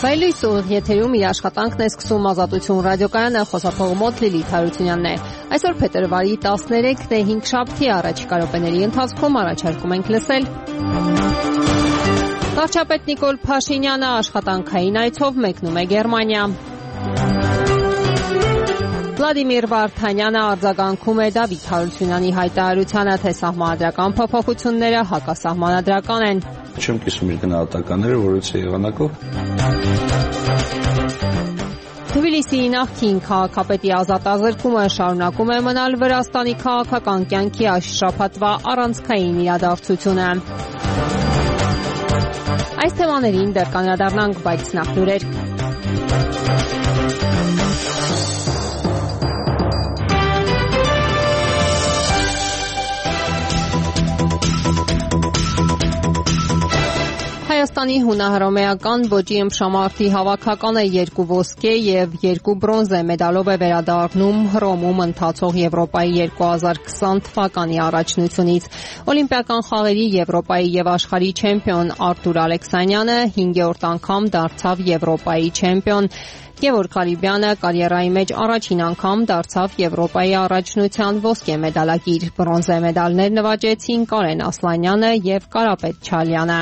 Վայելույս ուղիղ եթերում իր աշխատանքն է սկսում Ազատություն ռադիոկայանը, խոսափողը մոտ Լիլիթ Հարությունյանն է։ Այսօր փետրվարի 13-ն է, 5 շաբթի, առաջիկա րոպեների ընթացքում առաջարկում ենք լսել վարչապետ Նիկոլ Փաշինյանը աշխատանքային այցով մեկնում է Գերմանիա։ Վլադիմիր Վարդանյանը արձագանքում է Դավիթ Հարությունյանի հայտարարությանը, թե սահմանադրական փոփոխությունները հակասահմանադրական են։ Չեմ կիսում իր գնահատականները, որից է եղանակով։ Թբիլիսիի նախկին քաղաքապետի ազատազրկումը շարունակում է մնալ Վրաստանի քաղաքական կյանքի այս շաբաթվա առանցքային իրադարձությունը։ Այս թեմաներին դեռ կանդրադառնանք, բայց նախ լուրեր։ Հայաստանի հունահռոմեական ոճի ըմբշամարտի հավաքականը 2 ոսկե եւ 2 բրոնզե մեդալով է վերադառնում Հռոմում ընթացող Եվրոպայի 2020 թվականի առաջնությունից։ Օլիմպիական խաղերի Եվրոպայի եւ աշխարհի չեմպիոն Արտուր Ալեքսանյանը 5-րդ անգամ դարձավ Եվրոպայի չեմպիոն։ Գևորգ Ղարիբյանը կարիերայի մեջ առաջին անգամ դարձավ Եվրոպայի առաջնության ոսկե մեդալակիր։ Բրոնզե մեդալներ նվաճեցին Կարեն Ասլանյանը եւ Կարապետ Չալյանը։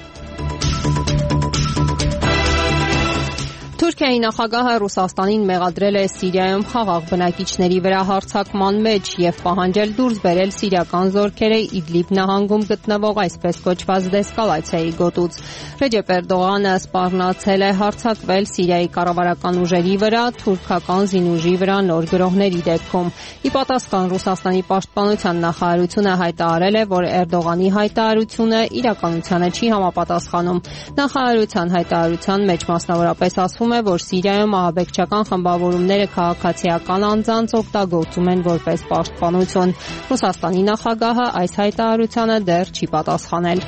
Թուրքիայի նախագահը Ռուսաստանին մեղադրել է Սիրիայում խաղաղ բնակիչների վրա հարձակման մեջ եւ պահանջել դուրս բերել սիրիական զորքերը Իդլիբ նահանգում գտնվող այսպես կոչված դեսկալացիայի գոտուց։ Ռեջեփ Էրդողանը սպառնացել է հարձակվել Սիրիայի կառավարական ուժերի վրա թուրքական զինուժի վրա նոր գրոհների դեպքում։ Ի պատասխան Ռուսաստանի պաշտպանության նախարարությունը հայտարարել է, որ Էրդողանի հայտարարությունը իրականությանը չի համապատասխանում։ Նախարարության հայտարարության մեջ մասնավորապես ասվում է, որ Սիրիայում ահաբեկչական խմբավորումները քաղաքացիական անձանց օգտագործում են որպես պաշտպանություն։ Ռուսաստանի նախագահը այս հայտարարությանը դեռ չի պատասխանել։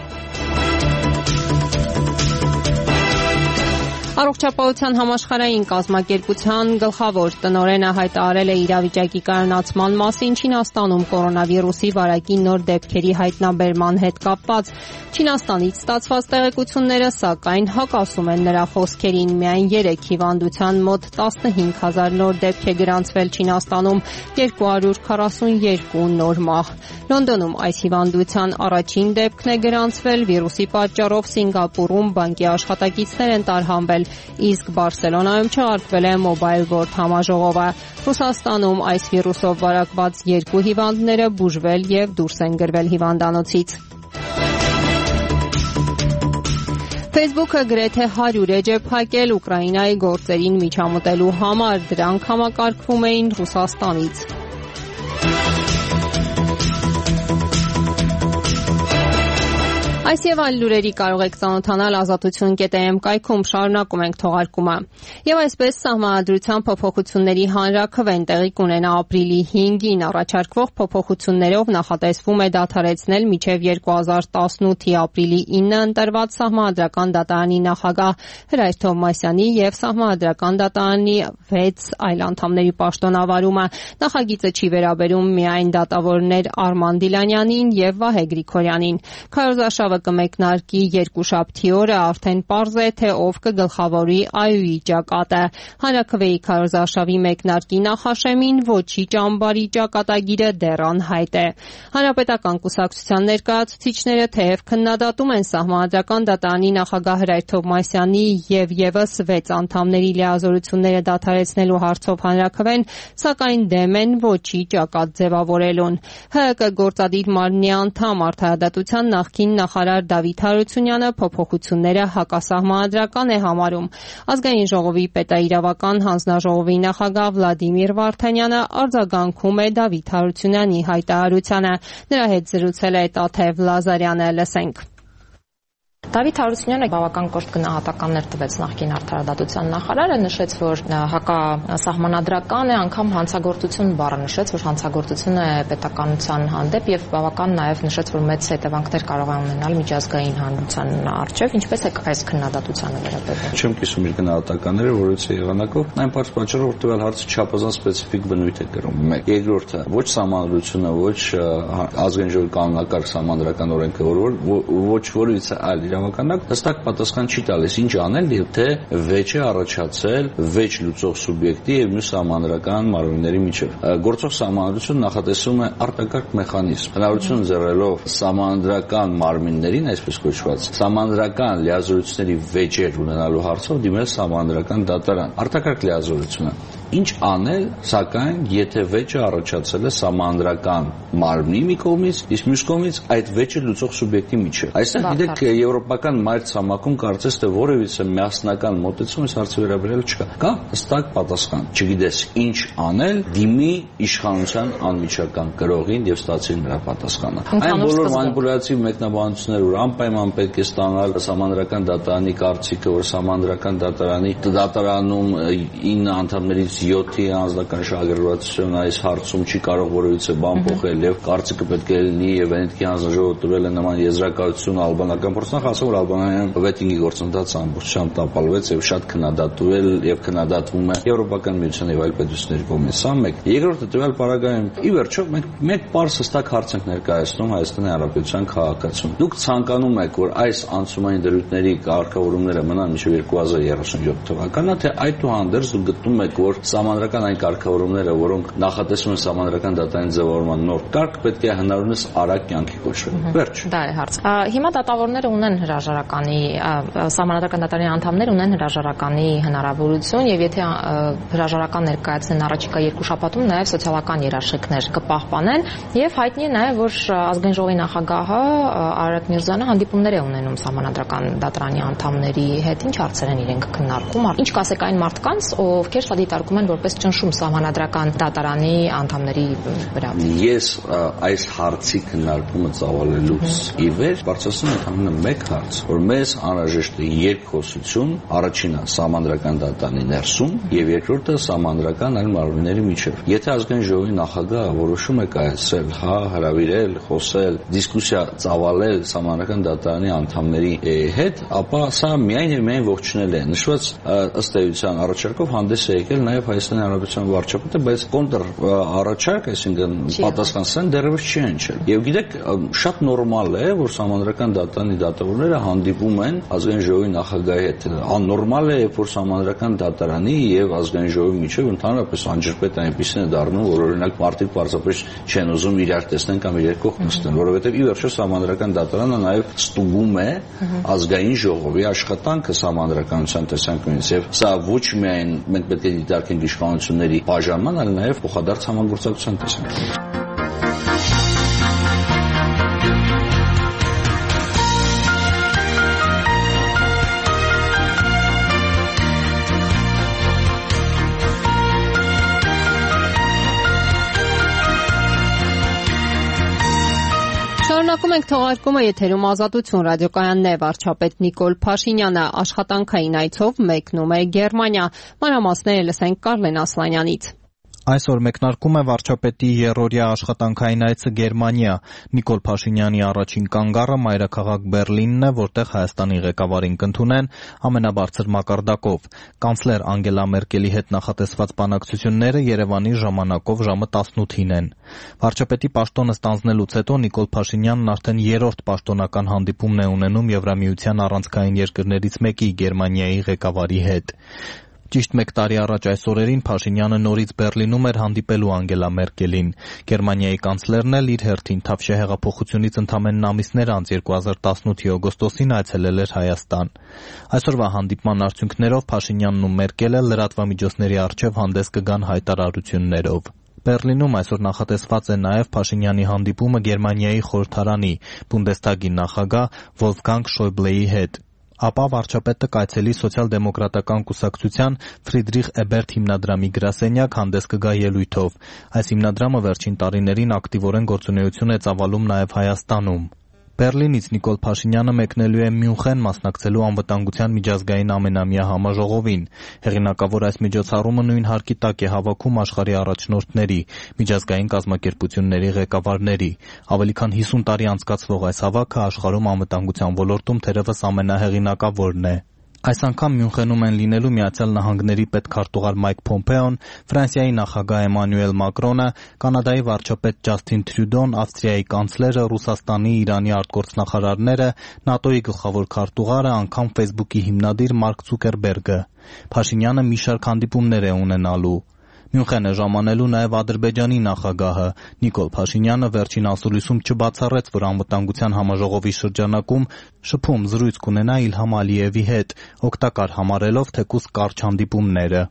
Առողջապահության համաշխարհային կազմակերպության գլխավոր տնօրենը հայտարարել է իրավիճակի կայունացման մասին Չինաստանում կորոնավիրուսի վարակի նոր դեպքերի հայտնաբերման հետ կապված։ Չինաստանից ստացված տեղեկությունները, սակայն, հակասում են նրա խոսքերին։ Միայն 3 հիվանդության մոտ 15,000 նոր դեպք է գրանցվել Չինաստանում, 242 նոր մահ։ Լոնդոնում այս հիվանդության առաջին դեպքն է գրանցվել, վիրուսի պատճառով Սինգապուրում բանկի աշխատակիցներ են տարհանվել, իսկ Բարսելոնայում չեղարկվել է Mobile World համաժողովը։ Ռուսաստանում այս վիրուսով վարակված 2 հիվանդները բուժվել եւ դուրս են գրվել հիվանդանոցից։ Facebook-ը գրեթե 100 էջ է փակել Ուկրաինայի գործերին միջամտելու համար, դրանք համակարգվում էին Ռուսաստանից։ Այս եւ այլ լուրերի կարող եք ծանոթանալ azatutun.am կայքում, շարունակում ենք թողարկումը։ Եվ այսպես սահմանադրության փոփոխությունների հանրաքվեն տեղի կունենա ապրիլի 5-ին, առաջարկվող փոփոխություններով նախատեսվում է դադարեցնել մինչև 2018-ի ապրիլի 9-ը ընտրված Սահմանադրական դատարանի նախագահ Հրայր Թովմասյանի եւ Սահմանադրական դատարանի 6 այլ անդամների պաշտոնավարումը։ Նախագիծը չի վերաբերում միայն դատավորներ Արման Դիլանյանին եւ Վահե Գրիգորյանին։ Քարոզարշավը կմեկնարկի երկուշաբթի օրը, արդեն պարզ է, թե ով կգլխավորի ԱՅՈ-ի ճակատը։ Հանրաքվեի քարոզարշավի մեկնարկի նախաշեմին ոչի ճամբարի ճակատագիրը դեռ անհայտ է։ Հանրապետական կուսակցության ներկայացուցիչները թեև քննադատում են Սահմանադրական դատարանի նախագահ Հրայր Թովմասյանի եւ եւս 6 անդամների լիազորությունները դադարեցնելու հարցով հանրաքվեն, սակայն դեմ են ոչի ճակատ ձևավորելուն։ ՀՀԿ գործադիր մարմնի անդամ Արդարադատության նախկին նախարար Դավիթ Հարությունյանը փոփոխությունները հակասահմանադրական է համարում։ Ազգային ժողովի պետաիրավական հանձնաժողովի նախագահ Վլադիմիր Վարդանյանը արձագանքում է Դավիթ Հարությունյանի հայտարարությանը։ Նրա հետ զրուցել է Տաթև Լազարյանը, լսենք։ Դավիթ Հարությունյանը բավական կոշտ գնահատականներ տվեց նախկին արդարադատության նախարարը, նշեց, որ հակասահմանադրական է, անգամ հանցագործություն բառը նշեց, որ հանցագործությունը է պետականության հանդեպ եւ բավական նաեւ նշեց, որ մեծ հետևանքներ կարող է ունենալ միջազգային հանրության առջեւ, ինչպես է այս քննադատությանը վերաբերվում։ Չեմ կիսում իր գնահատականները, որից է եղանակով, այն բարձ պատճառով, որ տվյալ հարցը չափազանց սպეციფიկ բնույթ է կրում։ Մեկ, երկրորդը, ոչ սահմանադրությունը, ոչ ազգային ժողովի կանոնակարգ սահմանադրական օրենքը, ոչ որևիցե այլ բավականակ հստակ պատասխան չի տալիս ինչ անել, եթե վեճ է առաջացել վեճ լուծող սուբյեկտի եւ մյուս սահմանադրական մարմինների միջեւ։ Գործող սահմանադրությունը նախատեսում է արտակարգ մեխանիզմ, հնարավորություն ձեռելով սահմանադրական մարմիններին, այսպես կոչված, սահմանադրական լիազորությունների վեճեր ունենալու հարցով դիմել սահմանադրական դատարան։ Արտակարգ լիազորությունը ինչ անել, սակայն եթե վեճը առաջացել է սահմանադրական մարմնի մի կողմից, իսկ մյուս կողմից այդ վեճը լուծող սուբյեկտի միջև։ Այստեղ գիտեք եվրոպական մայր ցամաքում կարծես թե որևիցե միասնական մոտեցում այս հարցի վերաբերյալ չկա։ Կա հստակ պատասխան։ Չգիտես ինչ անել, դիմի իշխանության անմիջական գրողին եւ ստացի նրա պատասխանը։ Այն բոլոր մանիպուլյատիվ մեկնաբանությունները, որ անպայման պետք է ստանալ սահմանադրական դատարանի կարծիքը, որ սահմանադրական դատարանում 9 անդամներից 7-ի անձնական շահագրգռվածություն այս հարցում չի կարող որևիցե բան փոխել եւ կարծիքը պետք է լինի եւ Վենետիկի հանձնաժողովը տվել է նման եզրակացություն ալբանական փորձնախ, ասում որ Ալբանիայում վետինգի գործընթացը ամբողջությամբ տապալվեց եւ շատ քննադատվել եւ քննադատվում է Եվրոպական միության եւ այլ պետությունների կողմից։ Սա մեկ։ Երկրորդը տվյալ պարագայում ի վերջո մենք պարզ հստակ հարց ենք ներկայացնում Հայաստանի Հանրապետության քաղաքացուն։ Դուք ցանկանում եք որ այս անցումային դրույթների կարգավորումները մնան մինչև 2037 թվականը, թե այդուհանդերձ դուք գտնում եք որ սահմանադրական այն կարգավորումները, որոնք նախատեսվում են սահմանադրական դատարանի ձևավորման նոր կարգ, պետք է հնարավորինս արագ կյանքի կոչվեն։ Վերջ։ Դա է հարցը։ Հիմա դատավորները ունեն հրաժարականի, սահմանադրական դատարանի անդամներ ունեն հրաժարականի հնարավորություն եւ եթե հրաժարական ներկայացնեն առաջիկա 2 շաբաթում, նաեւ սոցիալական երաշխիքներ կպահպանեն եւ հայտնի է նաեւ որ ազգային ժողովի նախագահը Արարատ Միրզոյանը հանդիպումներ է ունենում սահմանադրական դատարանի անդամների հետ, ինչ հարցեր են իրենք քննարկում, ինչ կասեք այն մարդկանց, ովքեր սա դիտարկում են որպես ճնշում սահմանադրական դատարանի անդամների վրա։ Ես այս հարցի քննարկումը ծավալելուց ի վեր բարձրացնում եմ ընդհանրապես մեկ հարց, որ մեզ անհրաժեշտ է երկխոսություն, առաջինը սահմանադրական դատարանի ներսում եւ երկրորդը սահմանադրական այլ մարմինների միջեւ։ Եթե ազգային ժողովի նախագահը որոշում է կայացրել, հրավիրել, խոսել, դիսկուսիա ծավալել սահմանադրական դատարանի անդամների հետ, ապա սա միայն եւ միայն ողջունել է։ Նշված ըստ էության առաջարկով հանդես է եկել նաեւ Հայաստանի Հանրապետության վարչապետը, բայց կոնտր առաջարկ, այսինքն պատասխանատվեն դեռևս չի հնչել։ Եվ գիտեք, շատ նորմալ է, որ սահմանադրական դատարանի դատավորները հանդիպում են ազգային ժողովի նախագահի հետ։ Աննորմալ է, որ սահմանադրական դատարանի եւ ազգային ժողովի միջեւ ընդհանրապես անջրպետ այնպեսին է դառնում, որ օրինակ մարդիկ պարզապես չեն ուզում իրար տեսնեն կամ իրար կողմ նստեն, որովհետեւ ի վերջո սահմանադրական դատարանը նաեւ ստուգում է ազգային ժողովի աշխատանքը սահմանադրականության տեսանկյունից եւ սա ոչ միայն մենք պետք է դիտարկենք իշխանությունների բաժանման, այլ նաեւ փոխադարձ համագործակցության տեսանկյունից։ Շարունակում ենք թողարկումը եթերում Ազատություն ռադիոկայանն է, վարչապետ Նիկոլ Փաշինյանը աշխատանքային այցով մեկնում է Գերմանիա։ Մանրամասները լսենք Կարլեն Ասլանյանից։ Այսօր մեկնարկում է վարչապետի երրորդյա աշխատանքային այցը Գերմանիա։ Նիկոլ Փաշինյանի առաջին կանգառը մայրաքաղաք Բեռլինն է, որտեղ Հայաստանի ղեկավարին կընդունեն ամենաբարձր մակարդակով։ Կանցլեր Անգելա Մերկելի հետ նախատեսված բանակցությունները Երևանի ժամանակով ժամը 18-ին են։ Վարչապետի պաշտոնը ստանձնելուց հետո Նիկոլ Փաշինյանն արդեն երրորդ պաշտոնական հանդիպումն է ունենում Եվրամիության առանցքային երկրներից մեկի Գերմանիայի ղեկավարի հետ։ Ճիշտ 1 տարի առաջ այս օրերին Փաշինյանը նորից Բեռլինում էր հանդիպելու Անգելա Մերկելին։ Գերմանիայի կանցլերն էլ իր հերթին Թավշյա հեղափոխությունից ընդամենն ամիսներ անց 2018-ի օգոստոսին այցելել էր Հայաստան։ Այսօրվա հանդիպման արդյունքներով Փաշինյանն ու Մերկելը լրատվամիջոցների առջև հանդես կգան հայտարարություններով։ Բեռլինում այսօր նախատեսված է նաև Փաշինյանի հանդիպումը Գերմանիայի խորհրդարանի Բունդեսթագի նախագահ Վոլֆգանգ Շոյբլեի հետ։ Ապա վարչապետը կայցելի սոցիալ-դեմոկրատական կուսակցության Ֆրիդրիխ Էբերտ հիմնադրամի գրասենյակ հանդես կգա ելույթով։ Այս հիմնադրամը վերջին տարիներին ակտիվորեն գործունեություն է ծավալում նաև Հայաստանում։ Բեռլինից Նիկոլ Փաշինյանը մեկնելու է Մյունխեն մասնակցելու անվտանգության միջազգային ամենամյա համաժողովին։ Հեղինակավոր այս միջոցառումը նույն հարկի տակ է հավաքում աշխարհի առաջնորդների, միջազգային կազմակերպությունների ղեկավարների։ Ավելի քան 50 տարի անցկացվող այս հավաքը աշխարհում անվտանգության ոլորտում թերևս ամենահեղինակավորն է։ Այս անգամ Մյունխենում են լինելու Միացյալ Նահանգների պետքարտուղար Մայք Փոմպեոն, Ֆրանսիայի նախագահ Էմանուել Մակրոնը, Կանադայի վարչապետ Ջասթին Թրյուդոն, Ավստրիայի կանցլերը, Ռուսաստանի, Իրանի արտգործնախարարները, ՆԱՏՕ-ի գլխավոր քարտուղարը, անգամ Facebook-ի հիմնադիր Մարկ Ցուկերբերգը։ Փաշինյանը մի շարք հանդիպումներ է ունենալու։ Մյունխեն է ժամանելու նաև Ադրբեջանի նախագահը։ Նիկոլ Փաշինյանը վերջին ասուլիսում չբացառեց, որ անվտանգության համաժողովի շրջանակում շփում զրույց կունենա Իլհամ Ալիևի հետ, օգտակար համարելով թեկուզ կարճ հանդիպումները։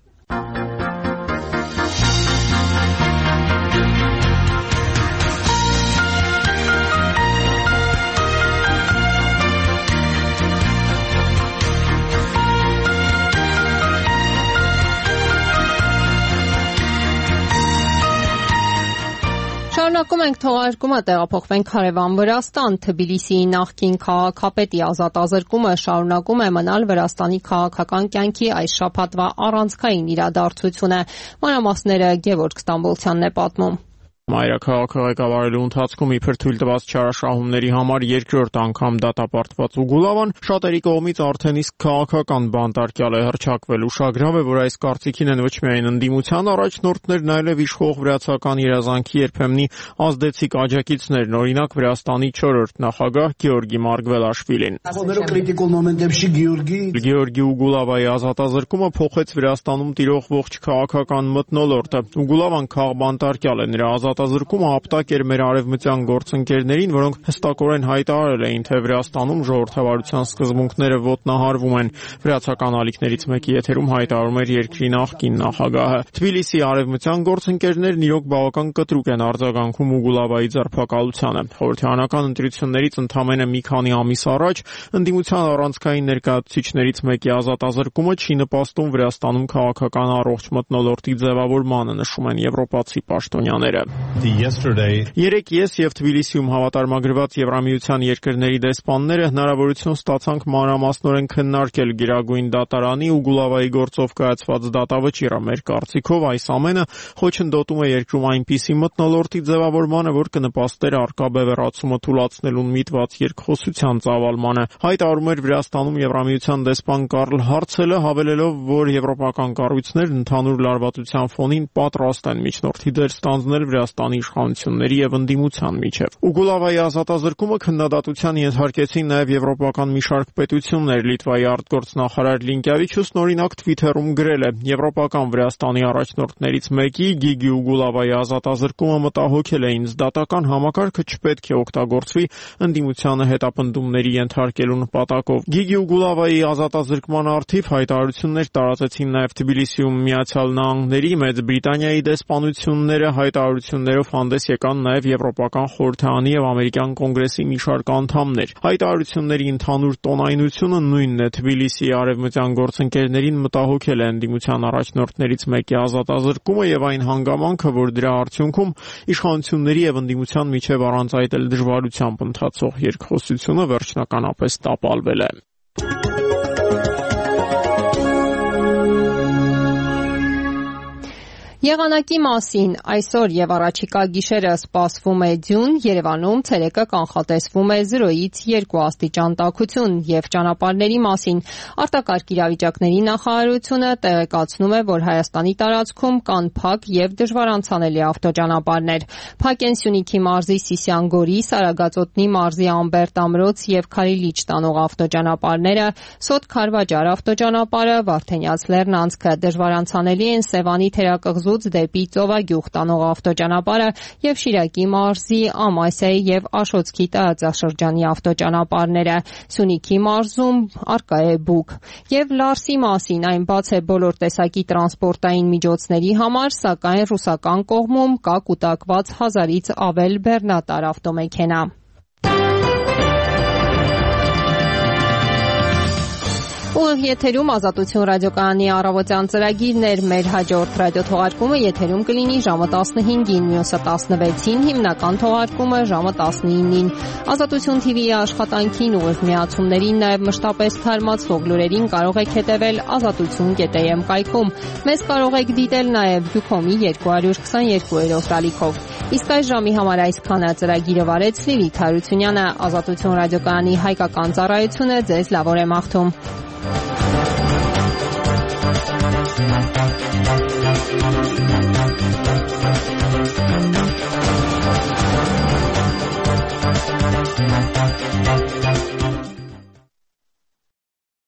Շարունակում ենք թողարկումը, տեղափոխվենք հարևան Վրաստան։ Թբիլիսիի նախկին քաղաքապետի ազատազրկումը շարունակում է մնալ Վրաստանի քաղաքական կյանքի այս շաբաթվա առանցքային իրադարձությունը։ Մանրամասները Գևորգ Ստամբոլցյանն է պատմում։ Մայրաքաղաքը ղեկավարելու ընթացքում իբր թույլ տված չարաշահումների համար երկրորդ անգամ դատապարտված Ուգուլավան շատերի կողմից արդեն իսկ քաղաքական բանտարկյալ է հռչակվել։ Ուշագրավ է, որ այս կարծիքին են ոչ միայն ընդդիմության առաջնորդներն, այլև իշխող վրացական երազանքի երբեմնի ազդեցիկ աջակիցներն, օրինակ Վրաստանի 4-րդ նախագահ Գեորգի Մարգվելաշվիլին։ Գեորգի Ուգուլավայի ազատազրկումը փոխեց Վրաստանում տիրող ողջ քաղաքական մթնոլորտը։ Ուգուլավան քաղբանտարկյալ է, նրա ազատազրկումը ապտակ էր մեր արևմտյան գործընկերներին, որոնք հստակորեն հայտարարել էին, թե Վրաստանում ժողովրդավարության սկզբունքները ոտնահարվում են։ Վրացական ալիքներից մեկի եթերում հայտարարում էր երկրի նախկին նախագահը։ Թբիլիսիի արևմտյան գործընկերներն իրոք բավական կտրուկ են արձագանքում Ուգուլավայի ձերբակալությանը։ Խորհրդարանական ընտրություններից ընդամենը մի քանի ամիս առաջ ընդդիմության առանցքային ներկայացուցիչներից մեկի ազատազրկումը չի նպաստում Վրաստանում քաղաքական առողջ մթնոլորտի ձևավորմանը, նշում են եվրոպացի պաշտոնյաները։ Երեկ ես եւ Թբիլիսիում հավատարմագրված Եվրամիության երկրների դեսպանները հնարավորություն ստացանք մանրամասնորեն քննարկել Գերագույն դատարանի Ուգուլավայի գործով կայացված դատավճիռը։ Մեր կարծիքով այս ամենը խոչընդոտում է երկրում այնպիսի մթնոլորտի ձևավորմանը, որ կնպաստեր առկա բևեռացումը թուլացնելուն միտված երկխոսության ծավալմանը։ Հայտարարում էր Վրաստանում Եվրամիության դեսպան Կարլ Հարցելը, հավելելով, որ եվրոպական կառույցներն ընդհանուր լարվածության ֆոնին պատրաստ են միջնորդի դեր ստանձնել Վրաստանի իշխանությունների եւ ընդդիմության միջև։ Ուգուլավայի ազատազրկումը քննադատության ենթարկեցին նաեւ եվրոպական մի շարք պետություններ։ Լիտվայի արտգործնախարար Լինկյավիչուսն օրինակ Twitter-ում գրել է. «Եվրոպական Վրաստանի առաջնորդներից մեկի Գիգի Ուգուլավայի ազատազրկումը մտահոգել է ինձ։ Դատական համակարգը չպետք է օգտագործվի ընդդիմությանը հետապնդումների ենթարկելու նպատակով»։ Գիգի Ուգուլավայի ազատազրկման առթիվ հայտարարություններ տարածեցին նաեւ Թբիլիսիում Միացյալ Նահանգների, Մեծ Բրիտանիայի դեսպանությունները, հայտարարություններով հանդես եկան նաև Եվրոպական խորհրդարանի եւ ամերիկյան կոնգրեսի մի շարք անդամներ։ Հայտարարությունների ընդհանուր տոնայնությունը նույնն է։ Թբիլիսիի արևմտյան գործընկերներին մտահոգել է ընդդիմության առաջնորդներից մեկի ազատազրկումը եւ այն հանգամանքը, որ դրա արդյունքում իշխանությունների եւ ընդդիմության միջև առանց այդ էլ դժվարությամբ ընթացող երկխոսությունը վերջնականապես տապալվել է։ Եղանակի մասին այսօր եւ առաջիկա գիշերը սպասվում է ձյուն, Երևանում ցերեկը կանխատեսվում է 0-ից 2 աստիճան տաքություն եւ ճանապարհների մասին արտակարգ իրավիճակների նախարարությունը տեղեկացնում է, որ Հայաստանի տարածքում կան փակ եւ դժվար անցանելի ավտոճանապարհներ։ Փակ են Սյունիքի մարզի Սիսիան-Գորի, Սարագածոտնի մարզի Ամբերտ ամրոց եւ Քարիլիչ տանող ավտոճանապարհները, Սոտ-Քարվաճար ավտոճանապարհը, Վարդենյաց լեռն անցքը դժվար անցանելի են Սևանի Թերակղզու դեպի Ծովագյուղ տանող ավտոճանապարհը եւ Շիրակի մարզի Ամասիայի եւ Աշոցքի տարածաշրջանի ավտոճանապարհները։ Սյունիքի մարզում առկա է բուք։ Եվ Լարսի մասին այն բաց է բոլոր տեսակի տրանսպորտային միջոցների համար, սակայն ռուսական կողմում կա կուտակված 1000-ից ավել բեռնատար ավտոմեքենա։ Ուղիղ եթերում Ազատություն ռադիոկայանի առավոտյան ծրագիրն էր։ Մեր հաջորդ ռադիոթողարկումը եթերում կլինի ժամը 15-ին, մյուսը 16-ին, հիմնական թողարկումը ժամը 19-ին։ Ազատություն TV-ի աշխատանքին ուղիղ միացումներին, նաև մշտապես թարմացվող լուրերին կարող եք հետևել azatutun.am կայքում։ Մեզ կարող եք դիտել նաև Ucom-ի 222-րդ ալիքով։ Իսկ այս ժամի համար այսքանը ծրագիրը վարեց Լիլիթ Հարությունյանը։ Ազատություն ռադիոկայանի հայկական ծառայությունը ձեզ լավ օր է մաղթում։ Thank you.